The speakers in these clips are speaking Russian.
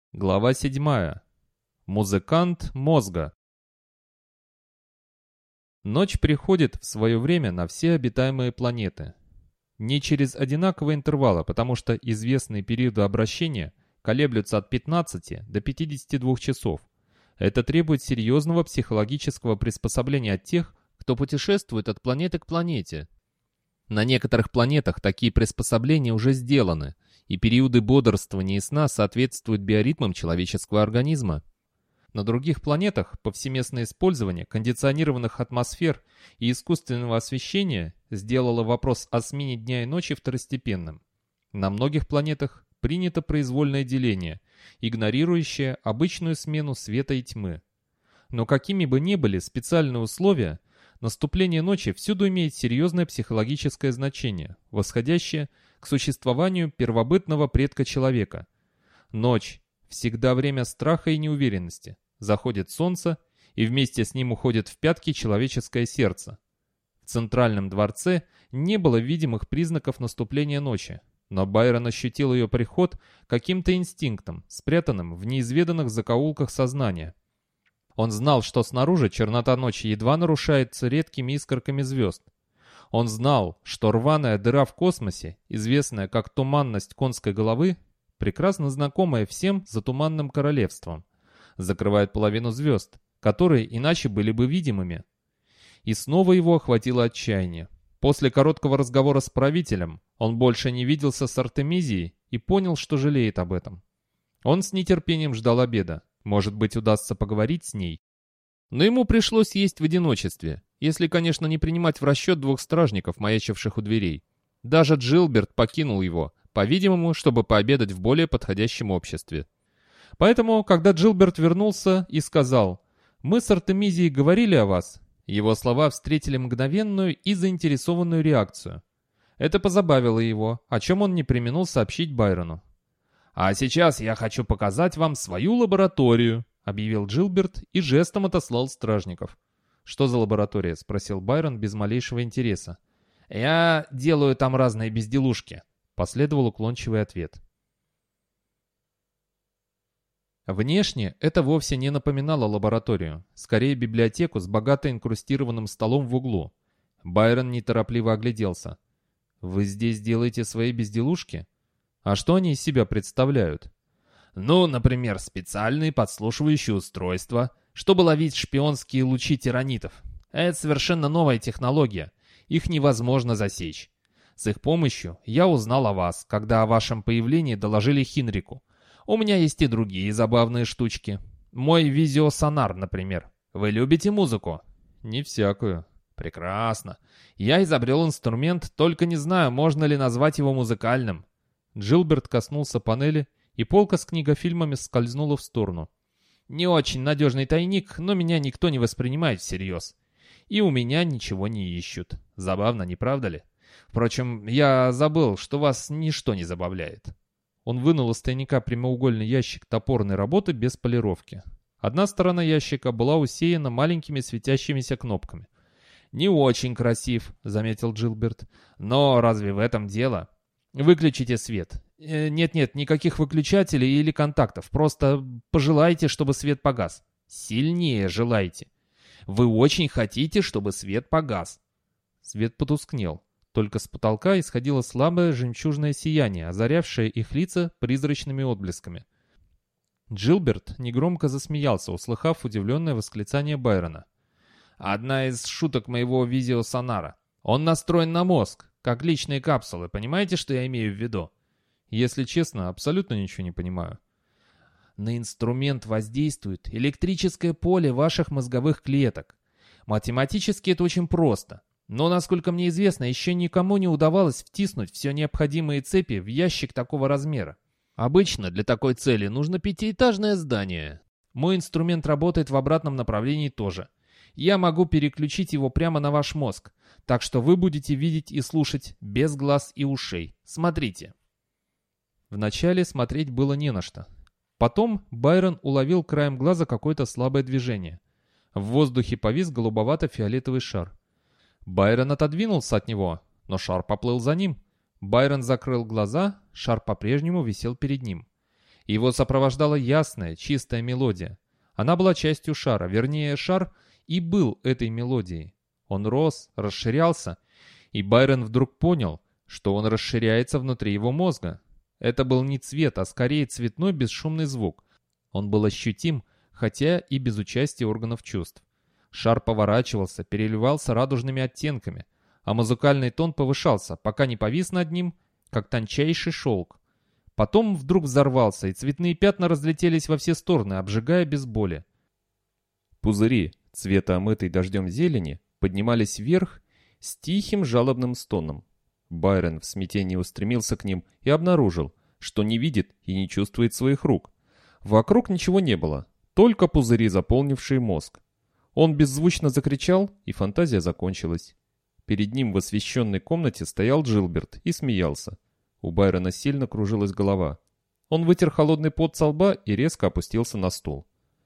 Глава 7. Музыкант мозга. Ночь приходит в свое время на все обитаемые планеты. Не через одинаковые интервалы, потому что известные периоды обращения колеблются от 15 до 52 часов. Это требует серьезного психологического приспособления от тех, кто путешествует от планеты к планете. На некоторых планетах такие приспособления уже сделаны, и периоды бодрствования и сна соответствуют биоритмам человеческого организма. На других планетах повсеместное использование кондиционированных атмосфер и искусственного освещения сделало вопрос о смене дня и ночи второстепенным. На многих планетах принято произвольное деление, игнорирующее обычную смену света и тьмы. Но какими бы ни были специальные условия, наступление ночи всюду имеет серьезное психологическое значение, восходящее к существованию первобытного предка человека. Ночь – всегда время страха и неуверенности. Заходит солнце, и вместе с ним уходит в пятки человеческое сердце. В Центральном дворце не было видимых признаков наступления ночи, но Байрон ощутил ее приход каким-то инстинктом, спрятанным в неизведанных закоулках сознания. Он знал, что снаружи чернота ночи едва нарушается редкими искорками звезд. Он знал, что рваная дыра в космосе, известная как туманность конской головы, прекрасно знакомая всем затуманным королевством, закрывает половину звезд, которые иначе были бы видимыми. И снова его охватило отчаяние. После короткого разговора с правителем он больше не виделся с Артемизией и понял, что жалеет об этом. Он с нетерпением ждал обеда. Может быть, удастся поговорить с ней. Но ему пришлось есть в одиночестве, если, конечно, не принимать в расчет двух стражников, маячивших у дверей. Даже Джилберт покинул его, по-видимому, чтобы пообедать в более подходящем обществе. Поэтому, когда Джилберт вернулся и сказал: «Мы с Артемизией говорили о вас», его слова встретили мгновенную и заинтересованную реакцию. Это позабавило его, о чем он не преминул сообщить Байрону. «А сейчас я хочу показать вам свою лабораторию», — объявил Джилберт и жестом отослал стражников. «Что за лаборатория?» — спросил Байрон без малейшего интереса. «Я делаю там разные безделушки», — последовал уклончивый ответ. Внешне это вовсе не напоминало лабораторию, скорее библиотеку с богато инкрустированным столом в углу. Байрон неторопливо огляделся. «Вы здесь делаете свои безделушки? А что они из себя представляют?» «Ну, например, специальные подслушивающие устройства, чтобы ловить шпионские лучи тиранитов. Это совершенно новая технология. Их невозможно засечь. С их помощью я узнал о вас, когда о вашем появлении доложили Хинрику. У меня есть и другие забавные штучки. Мой визиосонар, например. Вы любите музыку?» «Не всякую». «Прекрасно. Я изобрел инструмент, только не знаю, можно ли назвать его музыкальным». Джилберт коснулся панели, и полка с книгофильмами скользнула в сторону. «Не очень надежный тайник, но меня никто не воспринимает всерьез. И у меня ничего не ищут. Забавно, не правда ли? Впрочем, я забыл, что вас ничто не забавляет». Он вынул из тайника прямоугольный ящик топорной работы без полировки. Одна сторона ящика была усеяна маленькими светящимися кнопками. «Не очень красив», — заметил Джилберт. «Но разве в этом дело? Выключите свет. Нет-нет, никаких выключателей или контактов. Просто пожелайте, чтобы свет погас. Сильнее желайте. Вы очень хотите, чтобы свет погас». Свет потускнел. Только с потолка исходило слабое жемчужное сияние, озарявшее их лица призрачными отблесками. Джилберт негромко засмеялся, услыхав удивленное восклицание Байрона. «Одна из шуток моего визиосонара. Он настроен на мозг, как личные капсулы. Понимаете, что я имею в виду?» «Если честно, абсолютно ничего не понимаю». «На инструмент воздействует электрическое поле ваших мозговых клеток. Математически это очень просто. Но, насколько мне известно, еще никому не удавалось втиснуть все необходимые цепи в ящик такого размера. Обычно для такой цели нужно пятиэтажное здание. Мой инструмент работает в обратном направлении тоже. Я могу переключить его прямо на ваш мозг, так что вы будете видеть и слушать без глаз и ушей. Смотрите». Вначале смотреть было не на что. Потом Байрон уловил краем глаза какое-то слабое движение. В воздухе повис голубовато-фиолетовый шар. Байрон отодвинулся от него, но шар поплыл за ним. Байрон закрыл глаза, шар по-прежнему висел перед ним. Его сопровождала ясная, чистая мелодия. Она была частью шара, вернее, шар и был этой мелодией. Он рос, расширялся, и Байрон вдруг понял, что он расширяется внутри его мозга. Это был не цвет, а скорее цветной бесшумный звук. Он был ощутим, хотя и без участия органов чувств. Шар поворачивался, переливался радужными оттенками, а музыкальный тон повышался, пока не повис над ним, как тончайший шелк. Потом вдруг взорвался, и цветные пятна разлетелись во все стороны, обжигая без боли. Пузыри, цвета омытой дождем зелени, поднимались вверх с тихим жалобным стоном. Байрон в смятении устремился к ним и обнаружил, что не видит и не чувствует своих рук. Вокруг ничего не было, только пузыри, заполнившие мозг. Он беззвучно закричал, и фантазия закончилась. Перед ним в освещенной комнате стоял Джилберт и смеялся. У Байрона сильно кружилась голова. Он вытер холодный пот со лба и резко опустился на стул.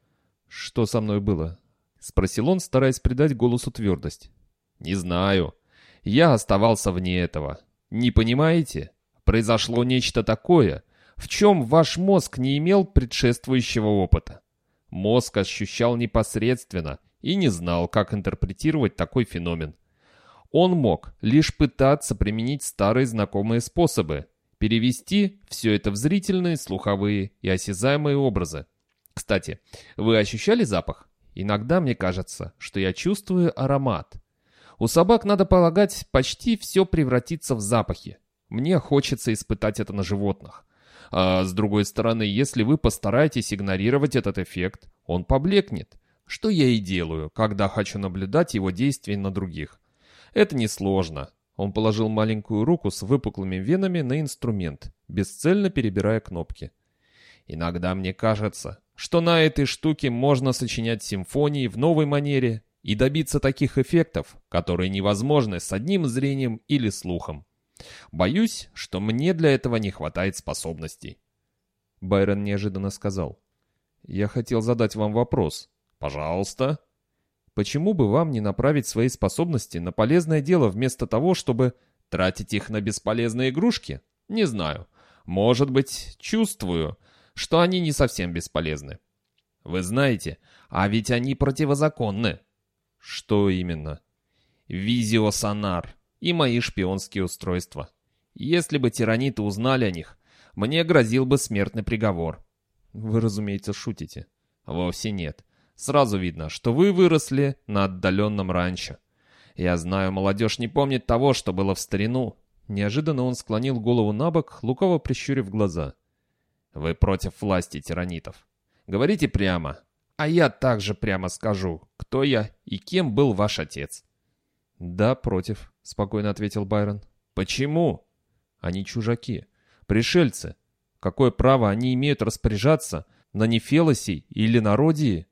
«Что со мной было?» — спросил он, стараясь придать голосу твердость. «Не знаю. Я оставался вне этого. Не понимаете? Произошло нечто такое, в чем ваш мозг не имел предшествующего опыта. Мозг ощущал непосредственно и не знал, как интерпретировать такой феномен. Он мог лишь пытаться применить старые знакомые способы, перевести все это в зрительные, слуховые и осязаемые образы. Кстати, вы ощущали запах? Иногда мне кажется, что я чувствую аромат. У собак, надо полагать, почти все превратится в запахи. Мне хочется испытать это на животных. А с другой стороны, если вы постараетесь игнорировать этот эффект, он поблекнет. Что я и делаю, когда хочу наблюдать его действия на других. Это несложно. Он положил маленькую руку с выпуклыми венами на инструмент, бесцельно перебирая кнопки. Иногда мне кажется, что на этой штуке можно сочинять симфонии в новой манере и добиться таких эффектов, которые невозможны с одним зрением или слухом. Боюсь, что мне для этого не хватает способностей. Байрон неожиданно сказал: «Я хотел задать вам вопрос». «Пожалуйста». «Почему бы вам не направить свои способности на полезное дело вместо того, чтобы тратить их на бесполезные игрушки? Не знаю. Может быть, чувствую, что они не совсем бесполезны. Вы знаете, а ведь они противозаконны». «Что именно?» «Визиосонар и мои шпионские устройства. Если бы тираниты узнали о них, мне грозил бы смертный приговор». «Вы, разумеется, шутите». «Вовсе нет. Сразу видно, что вы выросли на отдаленном ранчо. Я знаю, молодежь не помнит того, что было в старину». Неожиданно он склонил голову набок, лукаво прищурив глаза. «Вы против власти тиранитов. Говорите прямо, а я также прямо скажу, кто я и кем был ваш отец». «Да, против», — спокойно ответил Байрон. «Почему?» «Они чужаки, пришельцы. Какое право они имеют распоряжаться на Нефелосе или на Родии?»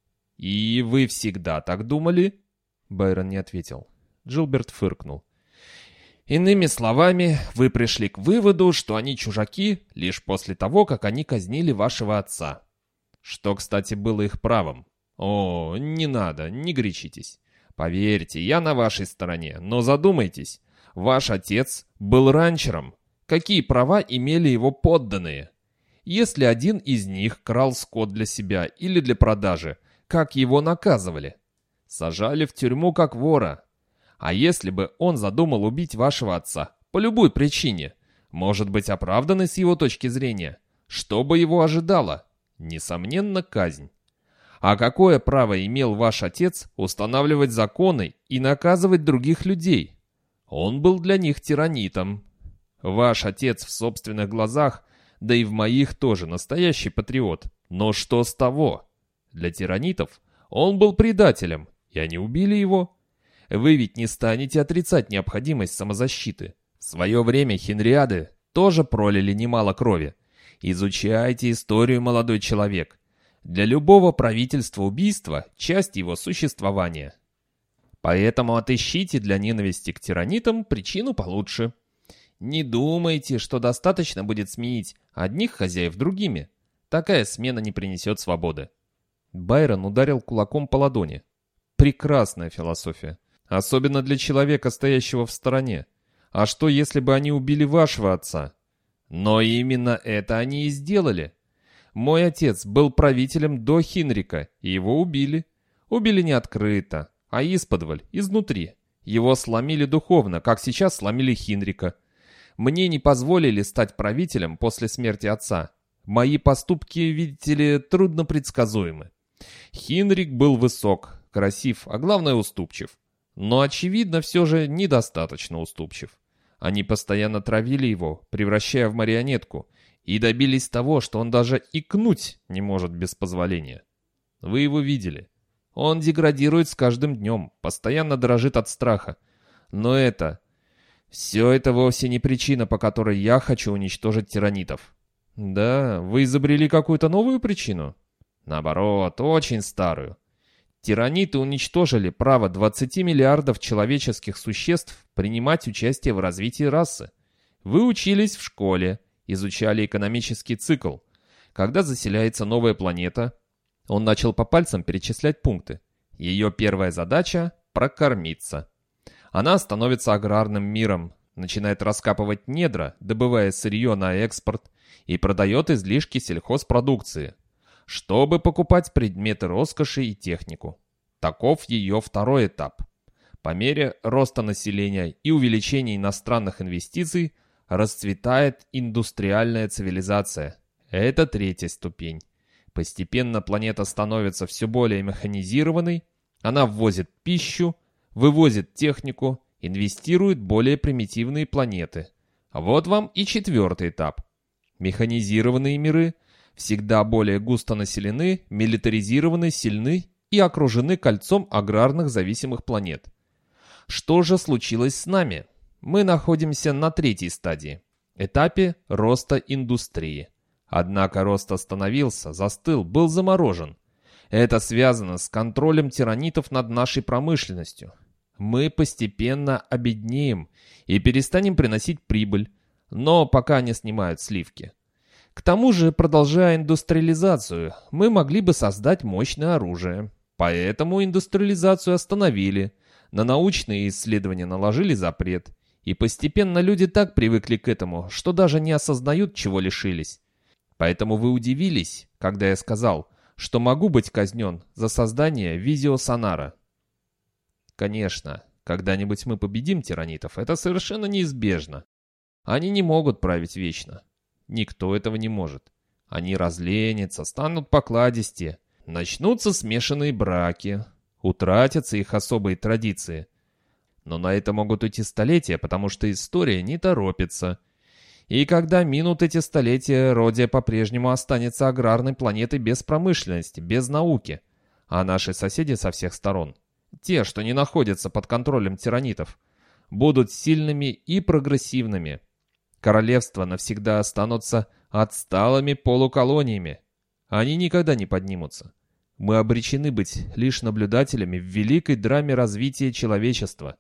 «И вы всегда так думали?» Байрон не ответил. Джилберт фыркнул. «Иными словами, вы пришли к выводу, что они чужаки лишь после того, как они казнили вашего отца. Что, кстати, было их правом. О, не надо, не горячитесь. Поверьте, я на вашей стороне, но задумайтесь. Ваш отец был ранчером. Какие права имели его подданные? Если один из них крал скот для себя или для продажи, как его наказывали? Сажали в тюрьму как вора. А если бы он задумал убить вашего отца, по любой причине, может быть оправданной с его точки зрения, что бы его ожидало? Несомненно, казнь. А какое право имел ваш отец устанавливать законы и наказывать других людей? Он был для них тиранитом. Ваш отец в собственных глазах, да и в моих тоже, настоящий патриот. Но что с того? Для тиранитов он был предателем, и они убили его. Вы ведь не станете отрицать необходимость самозащиты. В свое время хенриады тоже пролили немало крови. Изучайте историю, молодой человек. Для любого правительства убийство – часть его существования. Поэтому отыщите для ненависти к тиранитам причину получше. Не думайте, что достаточно будет сменить одних хозяев другими. Такая смена не принесет свободы. Байрон ударил кулаком по ладони. Прекрасная философия. Особенно для человека, стоящего в стороне. А что, если бы они убили вашего отца? Но именно это они и сделали. Мой отец был правителем до Хинрика, и его убили. Убили не открыто, а исподволь, изнутри. Его сломили духовно, как сейчас сломили Хинрика. Мне не позволили стать правителем после смерти отца. Мои поступки, видите ли, трудно предсказуемы. Хинрик был высок, красив, а главное уступчив. Но, очевидно, все же недостаточно уступчив. Они постоянно травили его, превращая в марионетку, и добились того, что он даже икнуть не может без позволения. Вы его видели. Он деградирует с каждым днем, постоянно дрожит от страха. Но все это вовсе не причина, по которой я хочу уничтожить тиранитов. Да, вы изобрели какую-то новую причину? Наоборот, очень старую. Тираниты уничтожили право 20 миллиардов человеческих существ принимать участие в развитии расы. Вы учились в школе, изучали экономический цикл. Когда заселяется новая планета, он начал по пальцам перечислять пункты. Ее первая задача – прокормиться. Она становится аграрным миром, начинает раскапывать недра, добывая сырье на экспорт, и продает излишки сельхозпродукции, чтобы покупать предметы роскоши и технику. Таков ее второй этап. По мере роста населения и увеличения иностранных инвестиций расцветает индустриальная цивилизация. Это третья ступень. Постепенно планета становится все более механизированной, она ввозит пищу, вывозит технику, инвестирует в более примитивные планеты. Вот вам и четвертый этап. Механизированные миры всегда более густо населены, милитаризированы, сильны и окружены кольцом аграрных зависимых планет. Что же случилось с нами? Мы находимся на третьей стадии, этапе роста индустрии. Однако рост остановился, застыл, был заморожен. Это связано с контролем тиранитов над нашей промышленностью. Мы постепенно обеднеем и перестанем приносить прибыль, но пока не снимают сливки. К тому же, продолжая индустриализацию, мы могли бы создать мощное оружие. Поэтому индустриализацию остановили, на научные исследования наложили запрет, и постепенно люди так привыкли к этому, что даже не осознают, чего лишились. Поэтому вы удивились, когда я сказал, что могу быть казнен за создание визиосонара. Конечно, когда-нибудь мы победим тиранитов, это совершенно неизбежно. Они не могут править вечно. Никто этого не может. Они разленятся, станут покладистее, начнутся смешанные браки, утратятся их особые традиции. Но на это могут уйти столетия, потому что история не торопится. И когда минут эти столетия, Родия по-прежнему останется аграрной планетой без промышленности, без науки. А наши соседи со всех сторон, те, что не находятся под контролем тиранитов, будут сильными и прогрессивными. Королевства навсегда останутся отсталыми полуколониями. Они никогда не поднимутся. Мы обречены быть лишь наблюдателями в великой драме развития человечества.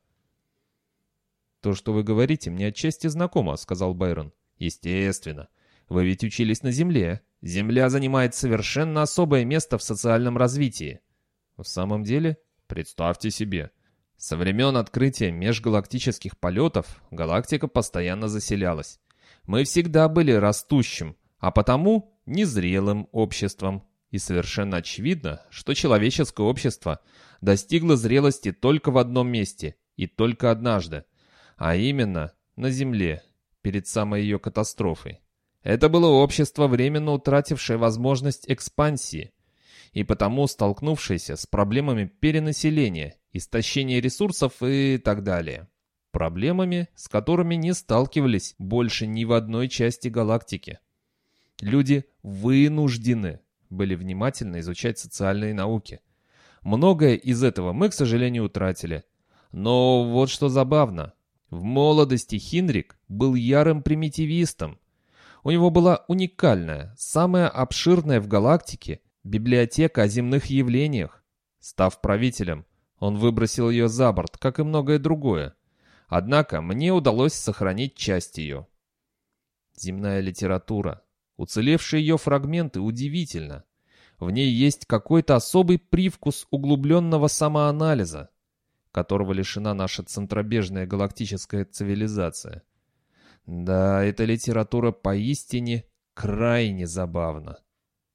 «То, что вы говорите, мне отчасти знакомо», — сказал Байрон. «Естественно. Вы ведь учились на Земле. Земля занимает совершенно особое место в социальном развитии». «В самом деле? Представьте себе. Со времен открытия межгалактических полетов галактика постоянно заселялась. Мы всегда были растущим, а потому незрелым обществом. И совершенно очевидно, что человеческое общество достигло зрелости только в одном месте и только однажды, а именно на Земле, перед самой ее катастрофой. Это было общество, временно утратившее возможность экспансии, и потому столкнувшееся с проблемами перенаселения, истощения ресурсов и так далее. Проблемами, с которыми не сталкивались больше ни в одной части галактики. Люди вынуждены были внимательно изучать социальные науки. Многое из этого мы, к сожалению, утратили. Но вот что забавно. В молодости Хинрик был ярым примитивистом. У него была уникальная, самая обширная в галактике библиотека о земных явлениях. Став правителем, он выбросил ее за борт, как и многое другое. Однако мне удалось сохранить часть ее. Земная литература. Уцелевшие ее фрагменты удивительно. В ней есть какой-то особый привкус углубленного самоанализа, которого лишена наша центробежная галактическая цивилизация. Да, эта литература поистине крайне забавна.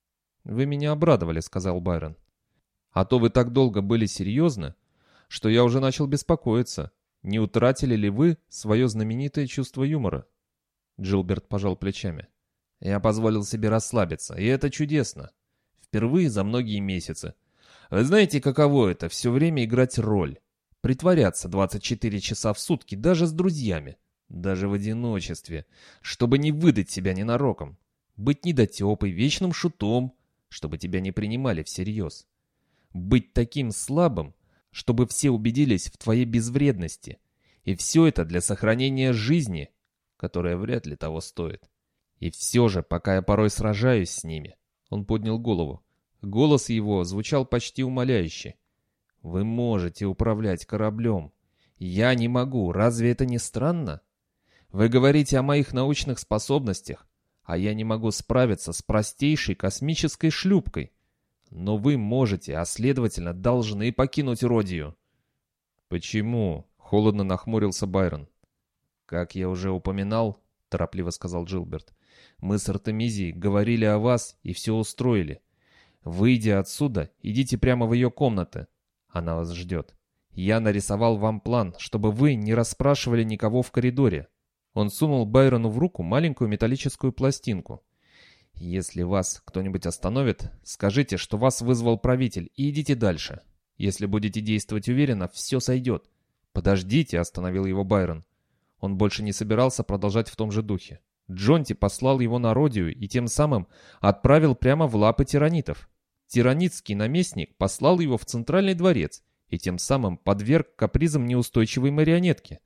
«Вы меня обрадовали», — сказал Байрон. «А то вы так долго были серьезны, что я уже начал беспокоиться. Не утратили ли вы свое знаменитое чувство юмора?» Джилберт пожал плечами. «Я позволил себе расслабиться, и это чудесно. Впервые за многие месяцы. Вы знаете, каково это — все время играть роль? Притворяться 24 часа в сутки даже с друзьями, даже в одиночестве, чтобы не выдать себя ненароком. Быть недотепой, вечным шутом, чтобы тебя не принимали всерьез. Быть таким слабым, чтобы все убедились в твоей безвредности. И все это для сохранения жизни, которая вряд ли того стоит. И все же, пока я порой сражаюсь с ними». Он поднял голову. Голос его звучал почти умоляюще. «Вы можете управлять кораблем. Я не могу. Разве это не странно? Вы говорите о моих научных способностях, а я не могу справиться с простейшей космической шлюпкой. Но вы можете, а следовательно, должны покинуть Родию». «Почему?» — холодно нахмурился Байрон. «Как я уже упоминал, — торопливо сказал Джилберт, — мы с Артемизией говорили о вас и все устроили. Выйдя отсюда, идите прямо в ее комнаты. Она вас ждет. Я нарисовал вам план, чтобы вы не расспрашивали никого в коридоре». Он сунул Байрону в руку маленькую металлическую пластинку. «Если вас кто-нибудь остановит, скажите, что вас вызвал правитель, и идите дальше. Если будете действовать уверенно, все сойдет». «Подождите», — остановил его Байрон. Он больше не собирался продолжать в том же духе. Джонти послал его на Родию и тем самым отправил прямо в лапы тиранитов. Тиранитский наместник послал его в Центральный дворец и тем самым подверг капризам неустойчивой марионетки.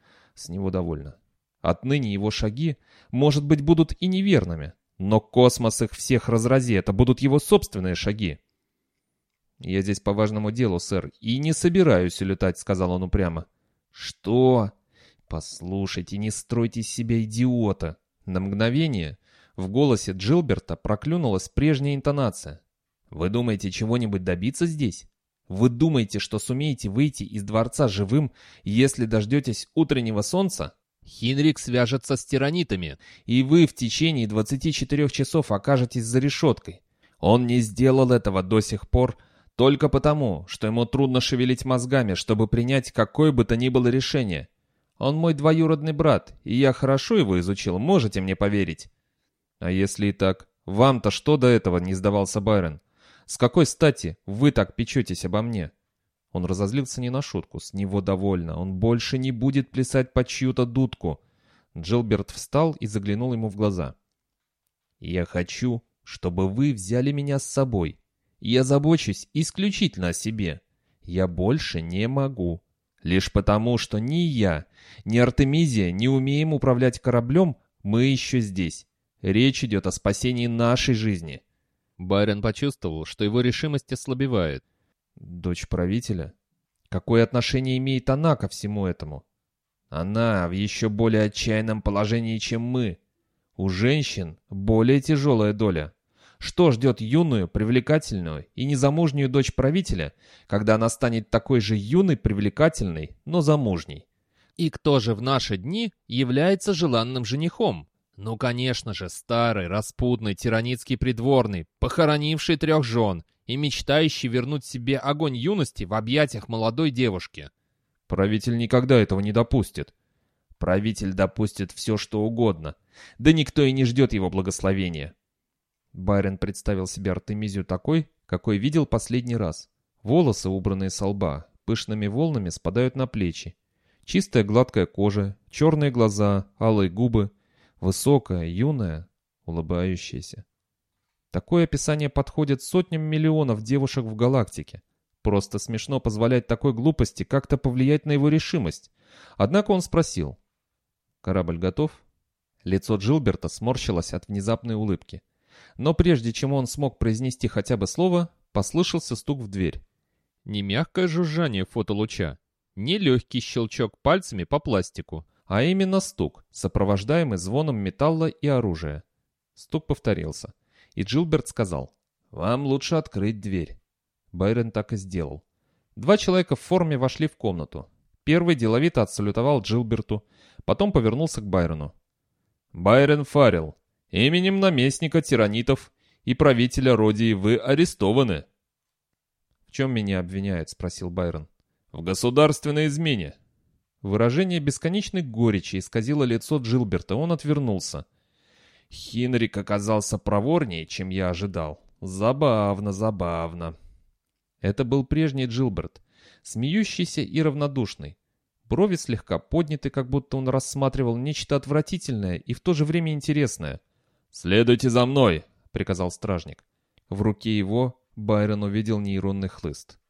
С него довольно. Отныне его шаги, может быть, будут и неверными, но космос их всех разрази, это будут его собственные шаги. «Я здесь по важному делу, сэр, и не собираюсь улетать», — сказал он упрямо. «Что?» «Послушайте, не стройте из себя идиота». На мгновение в голосе Джилберта проклюнулась прежняя интонация. «Вы думаете чего-нибудь добиться здесь? Вы думаете, что сумеете выйти из дворца живым, если дождетесь утреннего солнца? Хинрик свяжется с тиранитами, и вы в течение 24 часов окажетесь за решеткой. Он не сделал этого до сих пор только потому, что ему трудно шевелить мозгами, чтобы принять какое бы то ни было решение. Он мой двоюродный брат, и я хорошо его изучил, можете мне поверить?» «А если и так? Вам-то что до этого?» — не сдавался Байрон. «С какой стати вы так печетесь обо мне?» Он разозлился не на шутку, с него довольно. Он больше не будет плясать под чью-то дудку. Джилберт встал и заглянул ему в глаза. «Я хочу, чтобы вы взяли меня с собой. Я забочусь исключительно о себе. Я больше не могу. Лишь потому, что ни я, ни Артемизия не умеем управлять кораблем, мы еще здесь. Речь идет о спасении нашей жизни». Байрон почувствовал, что его решимость ослабевает. «Дочь правителя? Какое отношение имеет она ко всему этому? Она в еще более отчаянном положении, чем мы. У женщин более тяжелая доля. Что ждет юную, привлекательную и незамужнюю дочь правителя, когда она станет такой же юной, привлекательной, но замужней? И кто же в наши дни является желанным женихом? Ну, конечно же, старый, распутный, тиранитский придворный, похоронивший 3 жен и мечтающий вернуть себе огонь юности в объятиях молодой девушки. Правитель никогда этого не допустит. Правитель допустит все, что угодно. Да никто и не ждет его благословения. Байрон представил себе Артемизию такой, какой видел последний раз. Волосы, убранные со лба, пышными волнами спадают на плечи. Чистая гладкая кожа, черные глаза, алые губы, высокая, юная, улыбающаяся. Такое описание подходит сотням миллионов девушек в галактике. Просто смешно позволять такой глупости как-то повлиять на его решимость. Однако он спросил: «Корабль готов?» Лицо Джилберта сморщилось от внезапной улыбки. Но прежде чем он смог произнести хотя бы слово, послышался стук в дверь. Не мягкое жужжание фотолуча, не легкий щелчок пальцами по пластику, а именно стук, сопровождаемый звоном металла и оружия. Стук повторился, и Джилберт сказал: «Вам лучше открыть дверь». Байрон так и сделал. 2 человека в форме вошли в комнату. Первый деловито отсалютовал Джилберту, потом повернулся к Байрону. «Байрон Фаррелл, именем наместника тиранитов и правителя Родии вы арестованы». «В чем меня обвиняют?» — спросил Байрон. «В государственной измене». Выражение бесконечной горечи исказило лицо Джилберта, он отвернулся. «Хинрик оказался проворнее, чем я ожидал. Забавно, забавно». Это был прежний Джилберт, смеющийся и равнодушный. Брови слегка подняты, как будто он рассматривал нечто отвратительное и в то же время интересное. «Следуйте за мной!» — приказал стражник. В руке его Байрон увидел нейронный хлыст.